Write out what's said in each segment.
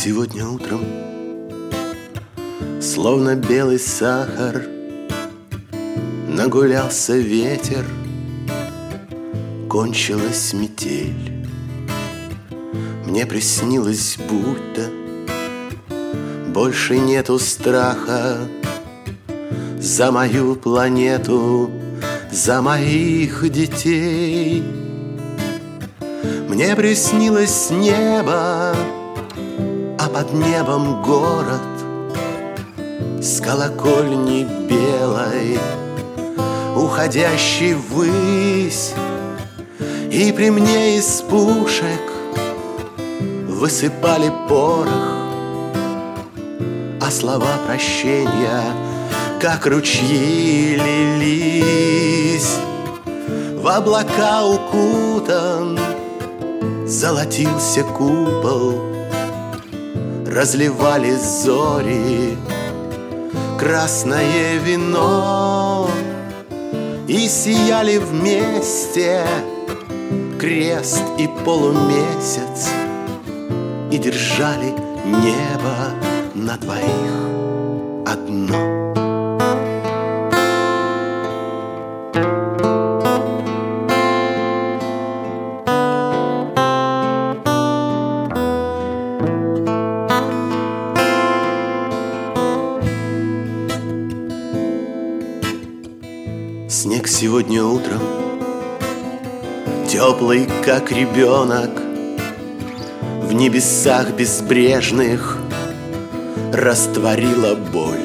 Сегодня утром, словно белый сахар, нагулялся ветер, кончилась метель. Мне приснилось, будто больше нету страха за мою планету, за моих детей. Мне приснилось небо, а под небом город с колокольни белой, уходящий ввысь. И при мне из пушек высыпали порох, а слова прощения, как ручьи, лились. В облака укутан золотился купол, разливались зори красное вино, и сияли вместе крест и полумесяц, и держали небо на двоих одно. Снег сегодня утром, теплый, как ребенок, в небесах безбрежных растворила боль.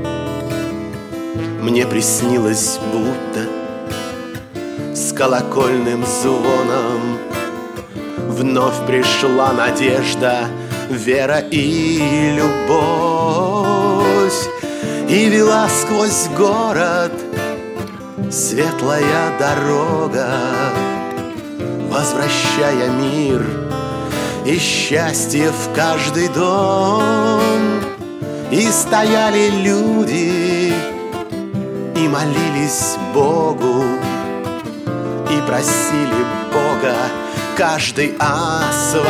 Мне приснилось, будто с колокольным звоном вновь пришла надежда, вера и любовь, и вела сквозь город светлая дорога, возвращая мир и счастье в каждый дом. И стояли люди и молились Богу, и просили Бога каждый о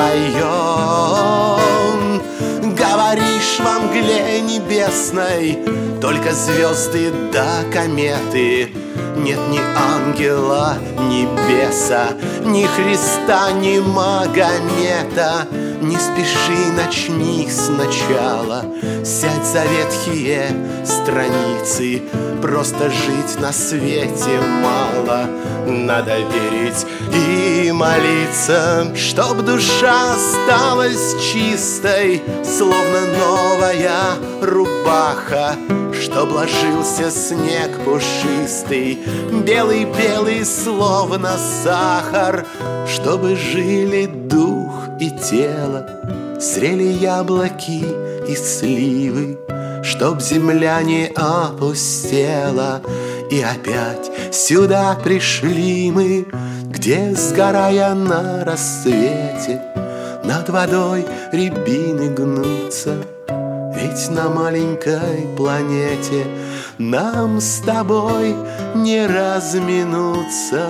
своем. Говоришь во мгле небесной только звезды да кометы, нет ни ангела, ни беса, ни Христа, ни Магомета. Не спеши, начни сначала, сядь за ветхие страницы. Просто жить на свете мало, надо верить и молиться, чтоб душа осталась чистой, словно новая рубаха, чтоб ложился снег пушистый, белый-белый, словно сахар, чтобы жили дух и тело, зрели яблоки и сливы, чтоб земля не опустела. И опять сюда пришли мы, где, сгорая на рассвете, над водой рябины гнутся. Ведь на маленькой планете нам с тобой не разминуться.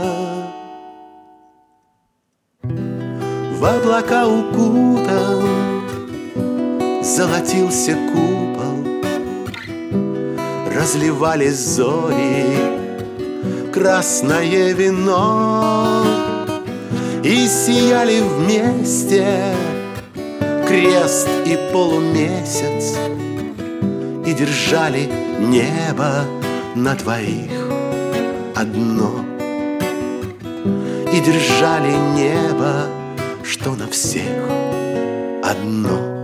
В облака укутан золотился купол, разливались зори красное вино, и сияли вместе крест и полумесяц, и держали небо на двоих одно. И держали небо, что на всех одно.